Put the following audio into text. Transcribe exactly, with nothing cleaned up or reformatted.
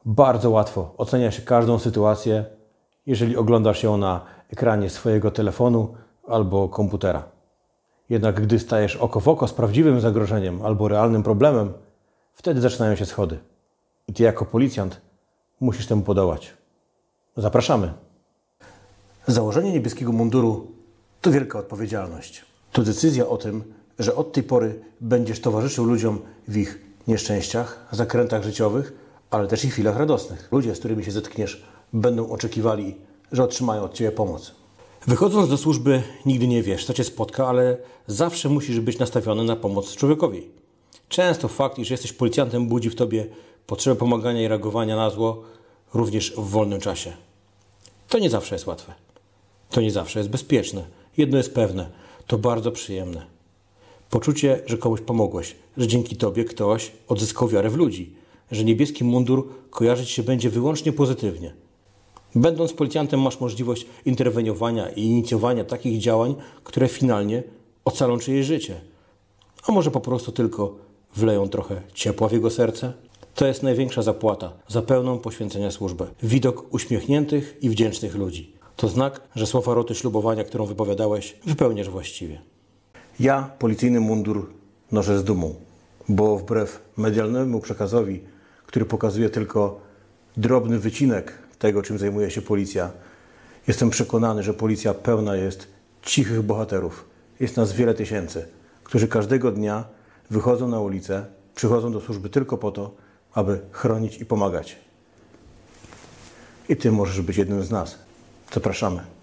Bardzo łatwo ocenia się każdą sytuację, jeżeli oglądasz ją na ekranie swojego telefonu albo komputera. Jednak gdy stajesz oko w oko z prawdziwym zagrożeniem albo realnym problemem, wtedy zaczynają się schody. I ty jako policjant musisz temu podołać. Zapraszamy. Założenie niebieskiego munduru to wielka odpowiedzialność. To decyzja o tym, że od tej pory będziesz towarzyszył ludziom w ich nieszczęściach, zakrętach życiowych, ale też i chwilach radosnych. Ludzie, z którymi się zetkniesz, będą oczekiwali, że otrzymają od Ciebie pomoc. Wychodząc do służby, nigdy nie wiesz, co Cię spotka, ale zawsze musisz być nastawiony na pomoc człowiekowi. Często fakt, iż jesteś policjantem, budzi w Tobie potrzebę pomagania i reagowania na zło, również w wolnym czasie. To nie zawsze jest łatwe. To nie zawsze jest bezpieczne. Jedno jest pewne, to bardzo przyjemne. Poczucie, że komuś pomogłeś, że dzięki Tobie ktoś odzyskał wiarę w ludzi, że niebieski mundur kojarzyć się będzie wyłącznie pozytywnie. Będąc policjantem masz możliwość interweniowania i inicjowania takich działań, które finalnie ocalą czyjeś życie. A może po prostu tylko wleją trochę ciepła w jego serce? To jest największa zapłata za pełną poświęcenia służbę. Widok uśmiechniętych i wdzięcznych ludzi. To znak, że słowa roty ślubowania, którą wypowiadałeś, wypełniasz właściwie. Ja policyjny mundur noszę z dumą, bo wbrew medialnemu przekazowi, który pokazuje tylko drobny wycinek tego, czym zajmuje się policja, jestem przekonany, że policja pełna jest cichych bohaterów. Jest nas wiele tysięcy, którzy każdego dnia wychodzą na ulicę, przychodzą do służby tylko po to, aby chronić i pomagać. I Ty możesz być jednym z nas. Zapraszamy.